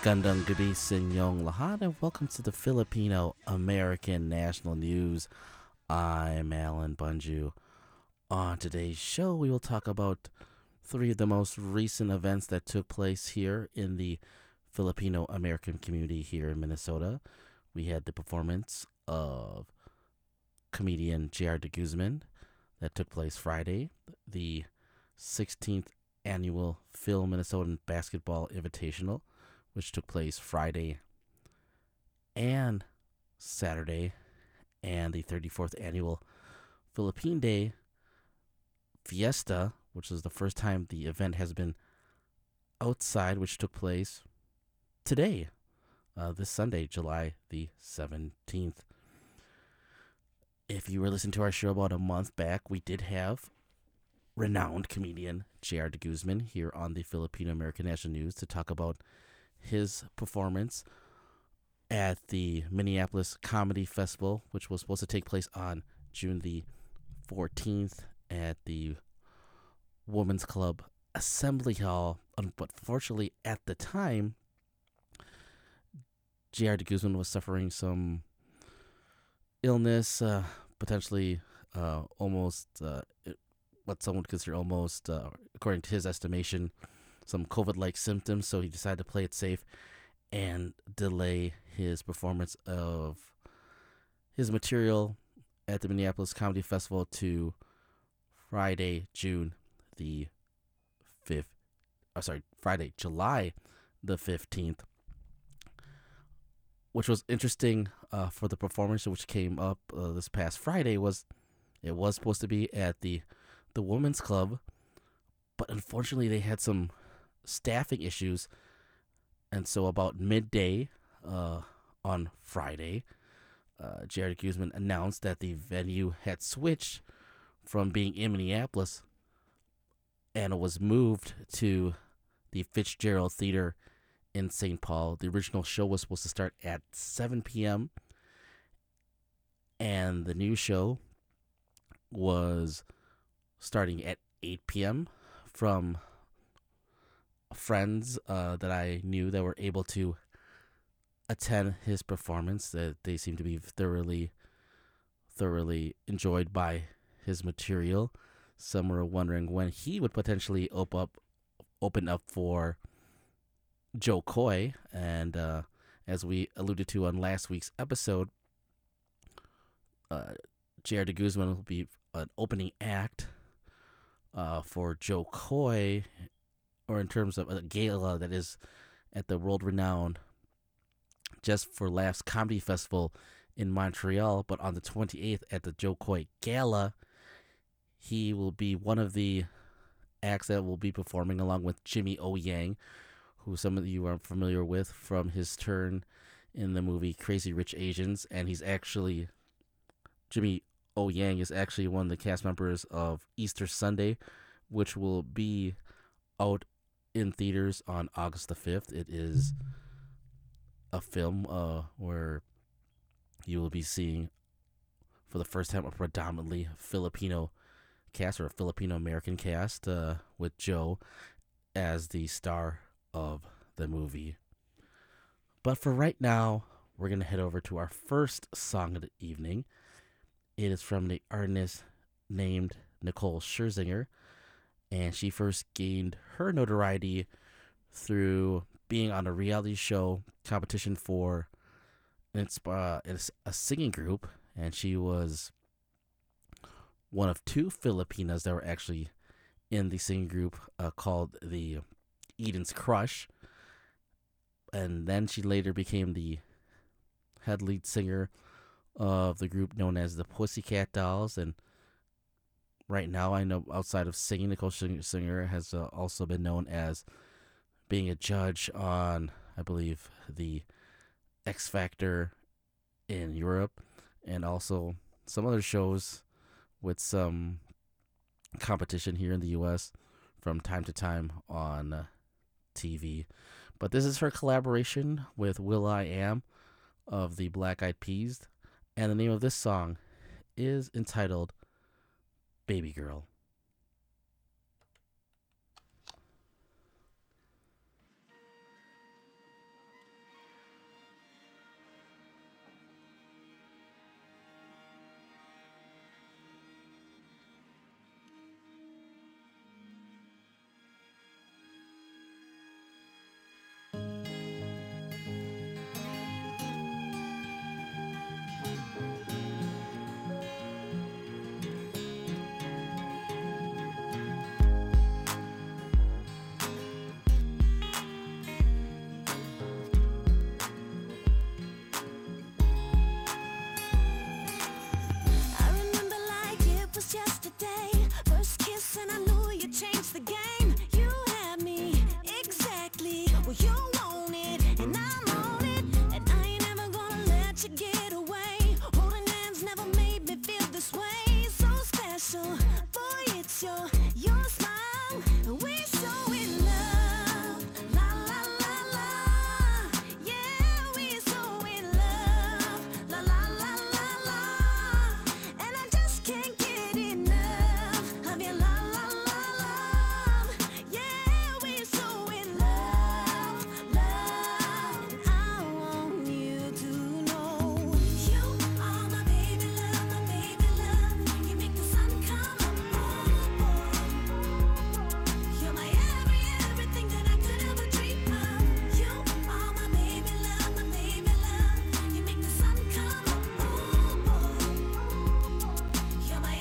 Magandang gabi sa inyong lahat and welcome to the Filipino American National News. I'm Alan Bunju. On today's show, we will talk about three of the most recent events that took place here in the Filipino American community here in Minnesota. We had the performance of comedian J.R. de Guzman that took place Friday, the 16th annual Phil Minnesotan Basketball Invitational, which took place Friday and Saturday, and the 34th annual Philippine Day Fiesta, which is the first time the event has been outside, which took place today, this Sunday, July the 17th. If you were listening to our show about a month back, we did have renowned comedian J.R. de Guzman here on the Filipino American National News to talk about his performance at the Minneapolis Comedy Festival, which was supposed to take place on June the 14th at the Women's Club Assembly Hall. But fortunately, at the time, J.R. de Guzman was suffering some illness, potentially almost what someone would consider almost, according to his estimation, some COVID-like symptoms. So he decided to play it safe and delay his performance of his material at the Minneapolis Comedy Festival to Friday, Friday, July the 15th, which was interesting for the performance, which came up this past Friday. It was supposed to be at the Women's Club, but unfortunately they had some staffing issues, and so about midday on Friday, J.R. de Guzman announced that the venue had switched from being in Minneapolis and it was moved to the Fitzgerald Theater in St. Paul. The original show was supposed to start at 7 p.m. and the new show was starting at 8 p.m. from friends that I knew that were able to attend his performance. That they seemed to be thoroughly enjoyed by his material. Some were wondering when he would potentially open up for Joe Coy, and as we alluded to on last week's episode, J.R. de Guzman will be an opening act for Joe Coy, or in terms of a gala that is at the world-renowned Just for Laughs Comedy Festival in Montreal. But on the 28th at the Joe Coy Gala, he will be one of the acts that will be performing along with Jimmy O. Yang, who some of you are familiar with from his turn in the movie Crazy Rich Asians. And Jimmy O. Yang is actually one of the cast members of Easter Sunday, which will be out in theaters on August the 5th. It is a film where you will be seeing for the first time a predominantly Filipino cast, or a Filipino American cast, with Joe as the star of the movie. But for right now, we're going to head over to our first song of the evening. It is from the artist named Nicole Scherzinger, and she first gained her notoriety through being on a reality show competition for it's a singing group, and she was one of two Filipinas that were actually in the singing group called the Eden's Crush, and then she later became the head lead singer of the group known as the Pussycat Dolls. And right now, I know outside of singing, Nicole Scherzinger has also been known as being a judge on, I believe, the X Factor in Europe, and also some other shows with some competition here in the U.S. from time to time on TV. But this is her collaboration with will.i.am of the Black Eyed Peas, and the name of this song is entitled Baby Girl. let you get away. Holding hands never made me feel this way. So special, boy, it's your smile. We so in love, la la la la. Yeah, we so in love, la la la la la. And I just can't get enough of your la la la la. Yeah, we so in love, love. I want you to know you are my baby love, my baby love. You make the sun come up, oh boy. You're my everything that I could ever dream of. You are my baby love, my baby love. You make the sun come up, oh boy. You're my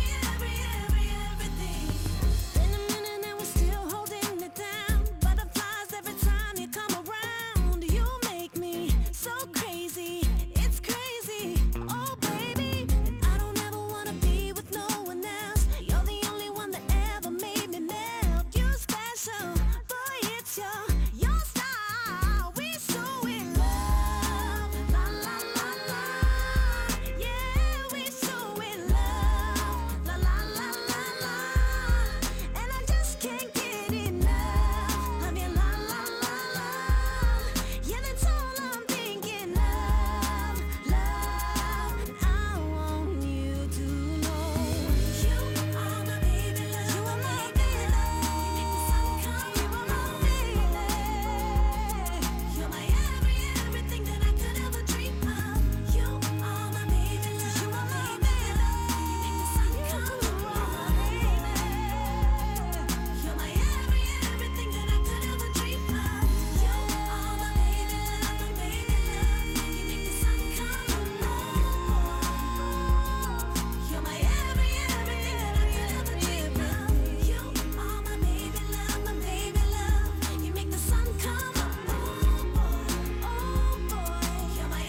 everything. Been a minute and we're still holding it down. Butterflies every time you come around. You make me so crazy, it's crazy. Oh baby, and I don't ever wanna be with no one else. You're the only one that ever made me melt. You're special, boy, it's your style. We so in love, la la la la. Yeah, we so in love, la la la la la. And I just can't get enough of your la la la la. Yeah, that's all I'm thinking of, love. I want you to know you are my baby love, you are my baby love. You make the sun come, you are my baby. You're my everything that I could ever dream of. You are my baby love, you are my baby love. You make the sun come, you are my baby. You're my everything that I could ever dream of. You are my baby love, my baby love. You make the sun come, you're my everything that I could ever dream of. You are my baby love, my baby love. You make the sun come up, oh boy. You're my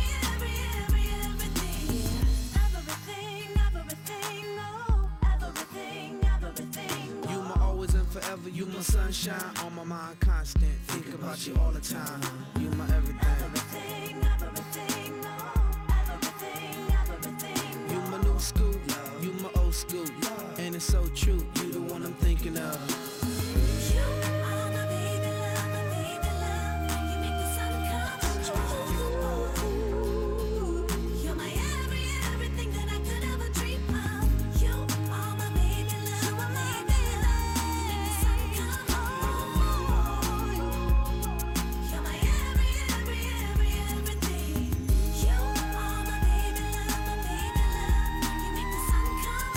everything, oh, everything. You my always and forever, you my sunshine, on my mind constant. Think about you all the time. You my everything. Everything, oh, everything. You my new school, you my old school, and it's so true. You the one I'm thinking of. You are my baby love, my baby love. You make the sun come up. You're my everything that I could ever dream of. You are my baby love, you are my baby love. You make the sun come up. You're my everything. You are my baby love, my baby love. You make the sun come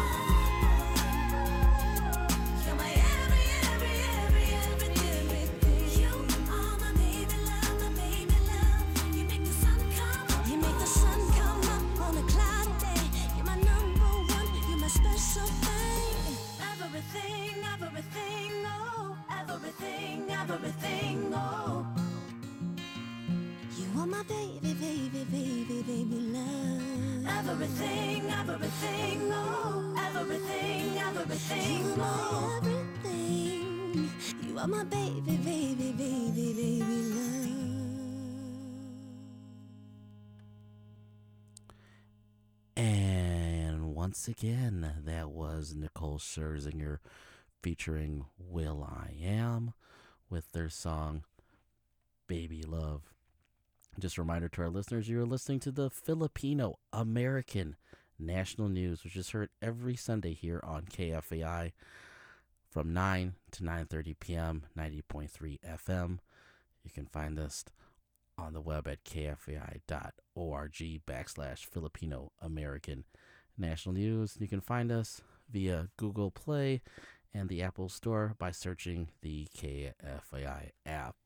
up. You're my everything. You are my baby love, my baby love. You make the sun come up. You make the sun come up on a cloudy day. You're my number one, you're my special thing. Everything, oh, everything, oh. You are my baby, baby, baby, baby love. Everything, oh, everything, you are my everything. You are my baby, baby, baby, baby love. And once again, that was Nicole Scherzinger featuring Will I Am with their song Baby Love. Just a reminder to our listeners, you're listening to the Filipino American National News, which is heard every Sunday here on KFAI from 9 to 9:30 p.m., 90.3 FM. You can find us on the web at kfai.org/Filipino American National News. You can find us via Google Play and the Apple Store by searching the KFAI app.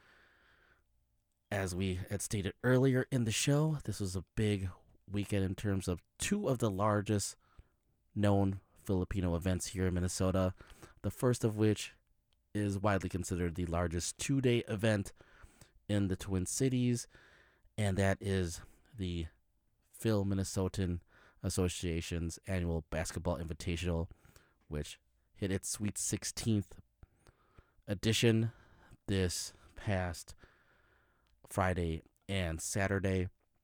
As we had stated earlier in the show, this was a big weekend in terms of two of the largest known Filipino events here in Minnesota. The first of which is widely considered the largest two-day event in the Twin Cities, and that is the Phil Minnesotan Association's annual Basketball Invitational, which hit its Sweet 16th edition this past Friday and Saturday.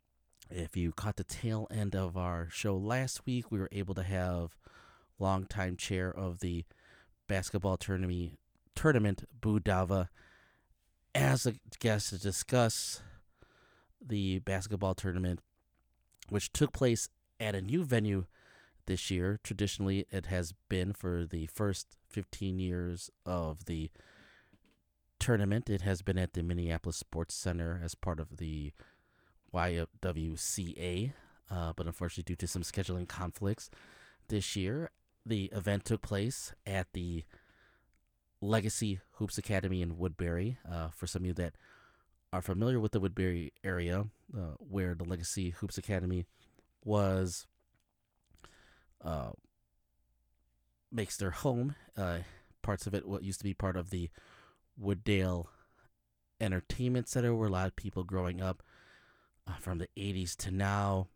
If you caught the tail end of our show last week, we were able to have longtime chair of the basketball tournament, Boo Dava, as a guest to discuss the basketball tournament, which took place at a new venue this year. Traditionally, it has been for the first 15 years of the tournament. It has been at the Minneapolis Sports Center as part of the YWCA, but unfortunately, due to some scheduling conflicts this year, the event took place at the Legacy Hoops Academy in Woodbury. For some of you that are familiar with the Woodbury area, where the Legacy Hoops Academy was makes their home. Parts of it what used to be part of the Wooddale Entertainment Center, where a lot of people growing up from the 80s to now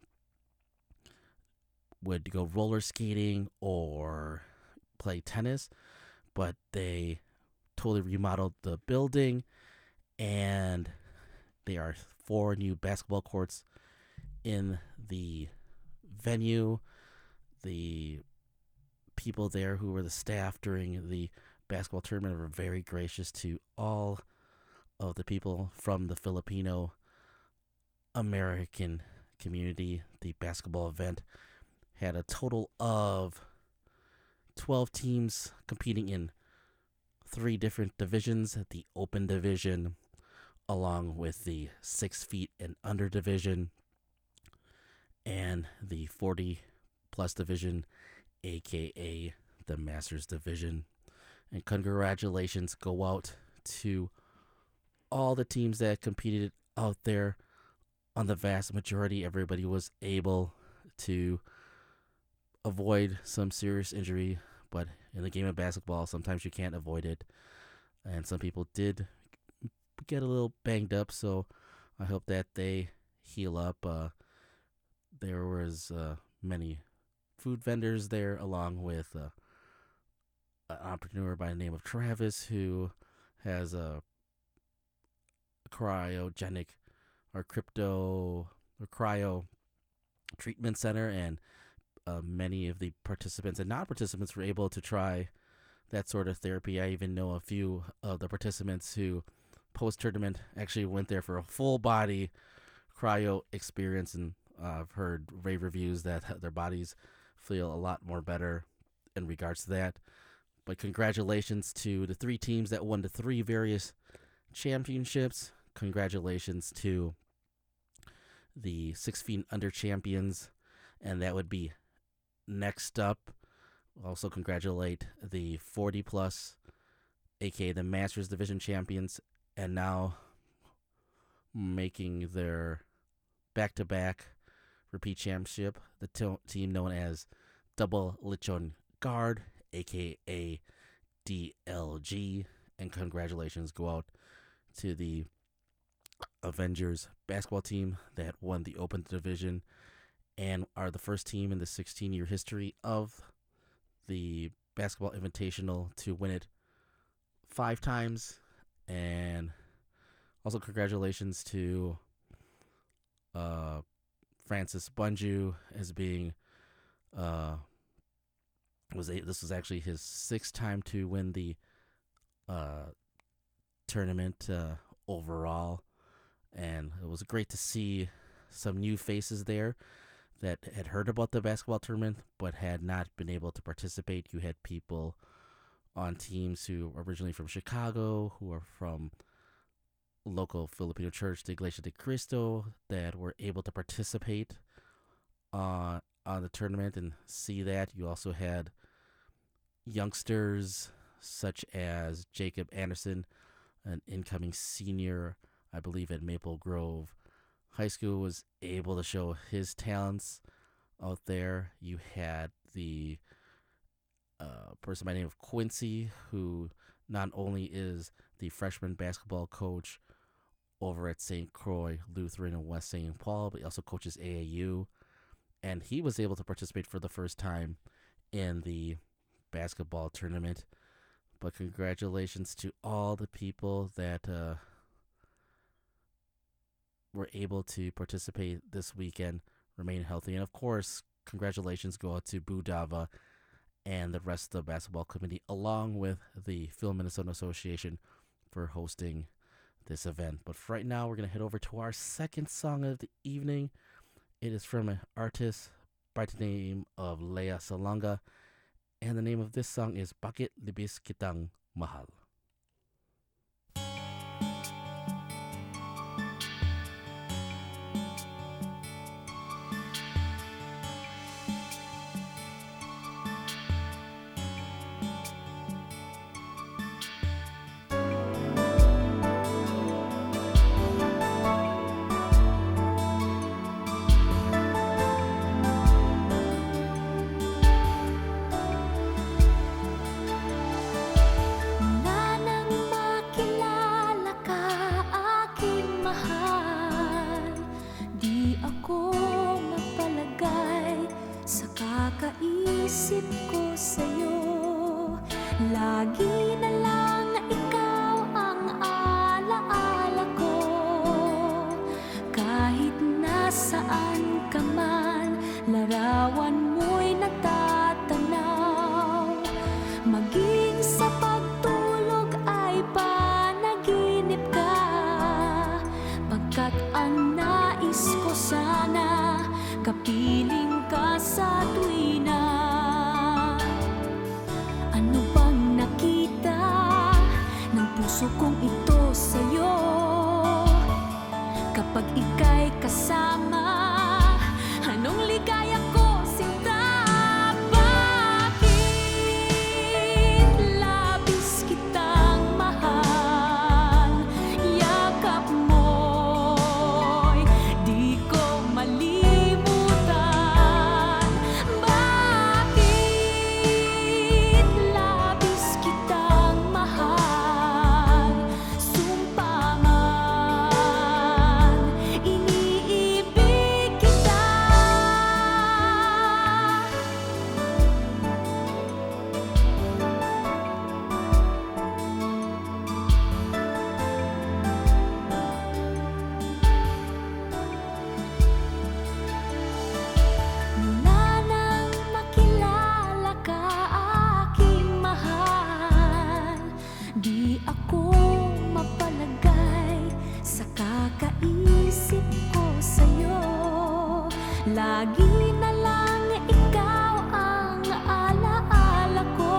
would go roller skating or play tennis, but they totally remodeled the building, and there are 4 new basketball courts in the venue. The people there who were the staff during the basketball tournament were very gracious to all of the people from the Filipino American community. The basketball event had a total of 12 teams competing in 3 different divisions: the open division, along with the 6 feet and under division, and the 40 plus division, aka the Masters division. And congratulations go out to all the teams that competed out there. On the vast majority, everybody was able to avoid some serious injury, but in the game of basketball, sometimes you can't avoid it, and some people did get a little banged up, so I hope that they heal up. There was many food vendors there, along with an entrepreneur by the name of Travis, who has a cryogenic or cryo treatment center, and many of the participants and non-participants were able to try that sort of therapy. I even know a few of the participants who post-tournament actually went there for a full-body cryo experience, and I've heard rave reviews that their bodies feel a lot more better in regards to that. But congratulations to the 3 teams that won the 3 various championships. Congratulations to the 6 feet under champions, and that would be next up. Also congratulate the 40 plus, aka the Masters Division champions, and now making their back-to-back repeat championship, the team known as Double Lechon Guard, aka DLG. And congratulations go out to the Avengers basketball team that won the Open Division and are the first team in the 16-year history of the Basketball Invitational to win it 5 times. And also congratulations to Francis Bunju as being this was actually his 6th time to win the tournament overall, and it was great to see some new faces there that had heard about the basketball tournament but had not been able to participate. You had people on teams who were originally from Chicago, who are from local Filipino church, the Iglesia de Cristo, that were able to participate on the tournament and see that. You also had youngsters such as Jacob Anderson, an incoming senior, I believe, at Maple Grove High School, was able to show his talents out there. You had the person by the name of Quincy, who not only is the freshman basketball coach over at St. Croix Lutheran in West St. Paul, but he also coaches AAU, and he was able to participate for the first time in the basketball tournament. But congratulations to all the people that were able to participate this weekend remain healthy. And of course, congratulations go out to Boo Dava and the rest of the basketball committee, along with the Film Minnesota Association, for hosting this event. But for right now, we're going to head over to our second song of the evening. It is from an artist by the name of Lea Salonga, and the name of this song is Bakit Libis Kitang Mahal. Mula nang makilala ka, aking mahal, di ako mapalagay sa kakaisip ko sa'yo. Lagi na lang ikaw ang alaala ko. Kahit nasaan ka man, larawan mo'y natatanaw. Maging sa pagtulog ay panaginip ka, pagkat ang nais ko sana kapiling ka sa tuwina. Ano bang nakita ng puso kong ito sa'yo? Kapag ika'y kasama, anong ligaya ko, sinta? Bakit labis kitang mahal? Yakap mo'y di ko malimutan. Bakit labis kitang mahal? Sumpa man, iniibig kita. Mula nang makilala ka, aking mahal, di ako mapalagay sa kakaisip ko sa'yo. Lagi na lang ikaw ang alaala ko.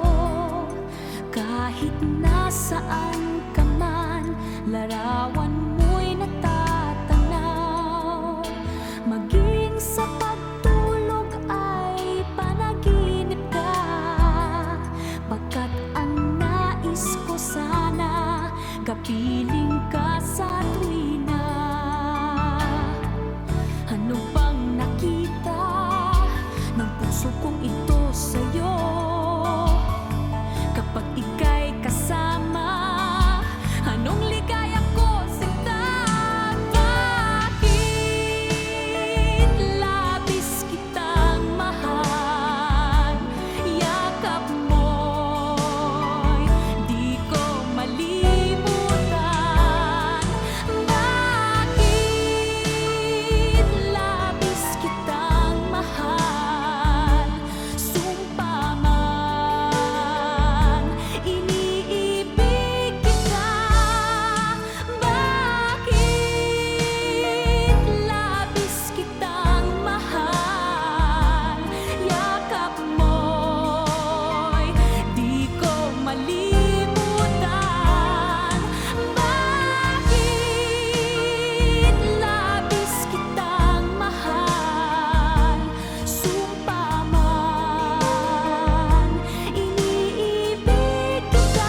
Kahit nasaan ka man, larawan mo'y natatanaw. Maging sa pagtulog ay panaginip ka, pagkat ang nais ko sana kapiling ka sa tuwina. Ano bang nakita ng puso kong ito sa'yo? Kapag ika'y kasama, anong ligaya ko, sinta? Bakit labis kitang mahal? Yakap mo'y di ko malimutan. Bakit labis kitang mahal? Sumpa man, iniibig kita. Bakit labis kitang mahal? Yakap mo'y di ko malimutan. Bakit labis kitang mahal? Sumpa man, iniibig kita.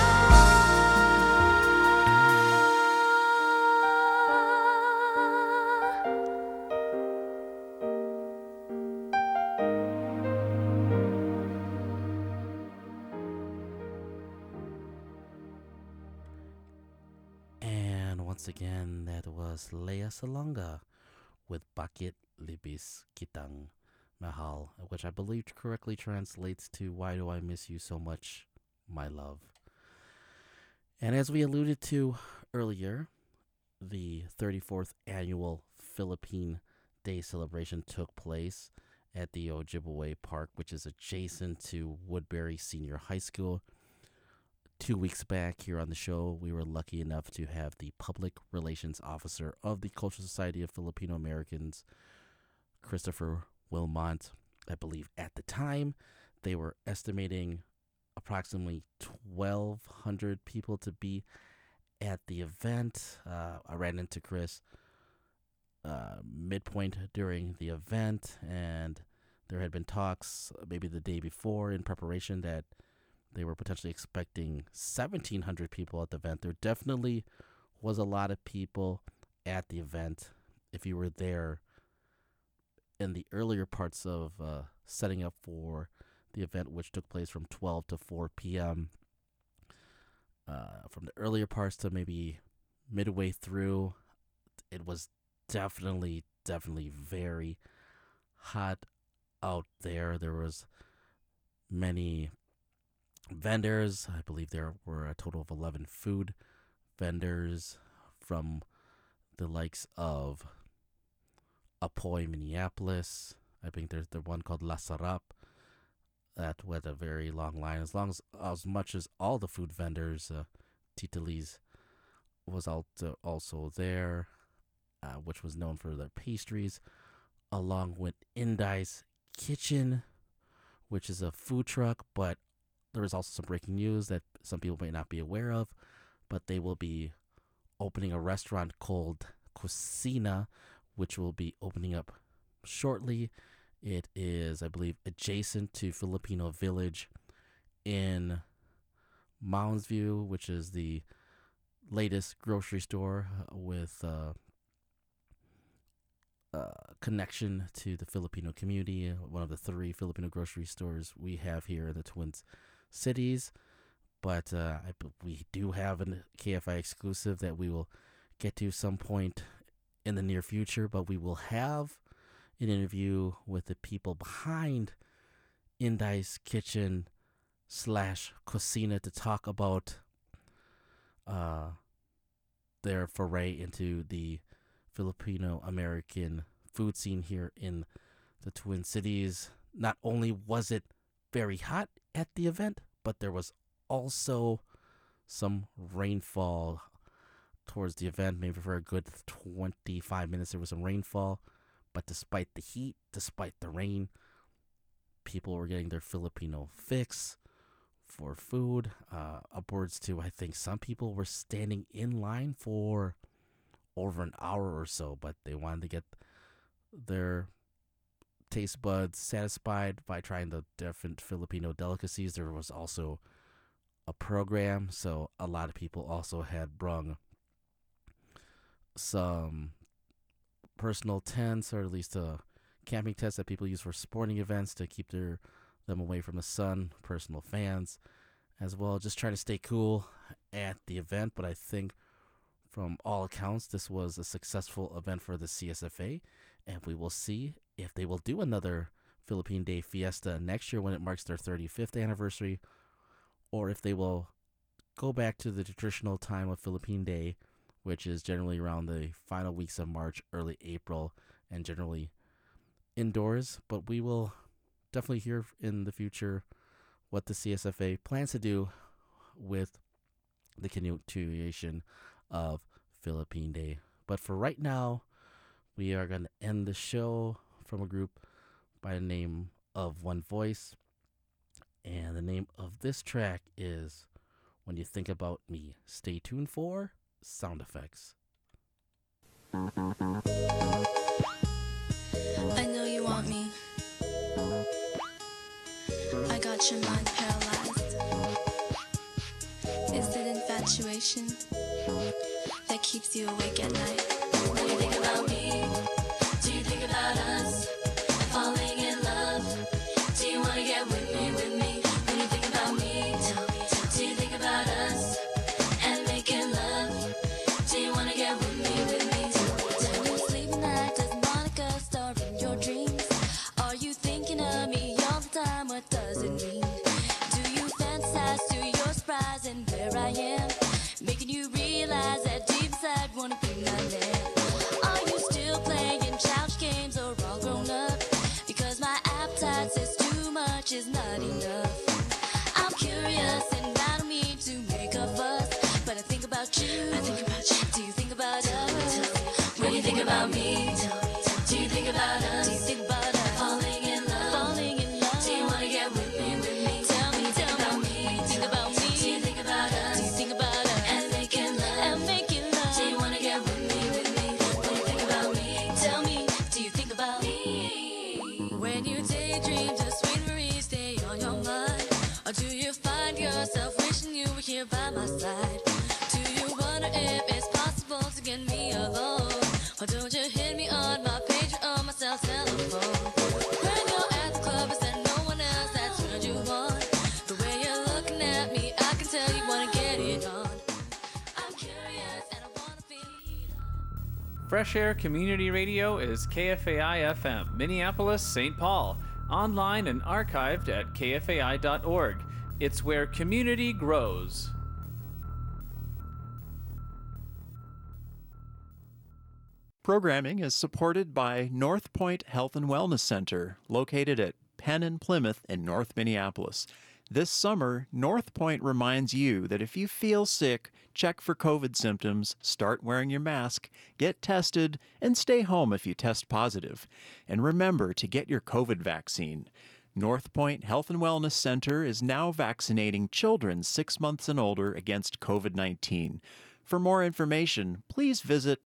And once again, that was Lea Salonga with Bakit Libis Kitang Mahal, which I believe correctly translates to Why Do I Miss You So Much, My Love. And as we alluded to earlier, the 34th annual Philippine Day celebration took place at the Ojibwe Park, which is adjacent to Woodbury Senior High School. 2 weeks back here on the show, we were lucky enough to have the public relations officer of the Cultural Society of Filipino Americans, Christopher Wilmont. I believe at the time they were estimating approximately 1,200 people to be at the event. I ran into Chris midpoint during the event, and there had been talks maybe the day before in preparation that they were potentially expecting 1,700 people at the event. There definitely was a lot of people at the event. If you were there in the earlier parts of setting up for the event, which took place from 12 to 4 p.m., from the earlier parts to maybe midway through, it was definitely very hot out there. There was many vendors. I believe there were a total of 11 food vendors from the likes of Apoy, Minneapolis. I think there's the one called La Sarap that had a very long line. As much as all the food vendors, Tita Lee's was also there, which was known for their pastries, along with Indai's Kitchen, which is a food truck, but there is also some breaking news that some people may not be aware of, but they will be opening a restaurant called Cocina, which will be opening up shortly. It is, I believe, adjacent to Filipino Village in Mounds View, which is the latest grocery store with connection to the Filipino community, one of the 3 Filipino grocery stores we have here in the Twin Cities. But we do have a KFI exclusive that we will get to some point in the near future, but we will have an interview with the people behind Indai's Kitchen / Cocina to talk about their foray into the Filipino American food scene here in the Twin Cities. Not only was it very hot at the event, but there was also some rainfall towards the event. Maybe for a good 25 minutes there was some rainfall, but despite the heat, despite the rain, people were getting their Filipino fix for food. Upwards to, I think some people were standing in line for over an hour or so, but they wanted to get their taste buds satisfied by trying the different Filipino delicacies. There was also a program, so a lot of people also had brung some personal tents, or at least camping tents that people use for sporting events to keep them away from the sun. Personal fans as well, just trying to stay cool at the event. But I think from all accounts, this was a successful event for the CSFA, and we will see if they will do another Philippine Day Fiesta next year when it marks their 35th anniversary, or if they will go back to the traditional time of Philippine Day, which is generally around the final weeks of March, early April, and generally indoors. But we will definitely hear in the future what the CSFA plans to do with the continuation of Philippine Day. But for right now, we are going to end the show from a group by the name of One Voice. And the name of this track is When You Think About Me. Stay tuned for sound effects. I know you want me. I got your mind paralyzed. Is it infatuation that keeps you awake at night? When you think about me, do you think about us? Falling in love, do you wanna get with me, with me? When you think about me, tell me, do you think about us? And making love, do you wanna get with me, with me? Tell me sleeping at, does Monica star in your dreams? Are you thinking of me all the time? What does it mean? Do you fantasize to your surprise and where I am? Making you realize that deep inside wanna be my much is not enough. I'm curious and I don't mean to make a fuss, but I think about you. Do you think about us? When you think about me, do you think about us? Do you think about us? Falling in love. Falling in love. Do you wanna get with me? Tell me about me. When you think about me, do you think about us? Do you think about us? And making love. And making love. Do you wanna get with me? When you think about me, tell me, do you think about me? When you daydream, does sweet Marie stay on your mind? Or do you find yourself wishing you were here by my side? Do you wonder if it's possible to get me alone? Or don't you hit me on my page or on my cell telephone? When you're at the club, is there no one else that's turned you on? The way you're looking at me, I can tell you wanna get it on. I'm curious and I wanna feel it. Fresh Air Community Radio is KFAI FM, Minneapolis, St. Paul. Online and archived at kfai.org. It's where community grows. Programming is supported by North Point Health and Wellness Center, located at Penn and Plymouth in North Minneapolis. This summer, North Point reminds you that if you feel sick, check for COVID symptoms, start wearing your mask, get tested, and stay home if you test positive. And remember to get your COVID vaccine. North Point Health and Wellness Center is now vaccinating children 6 months and older against COVID-19. For more information, please visit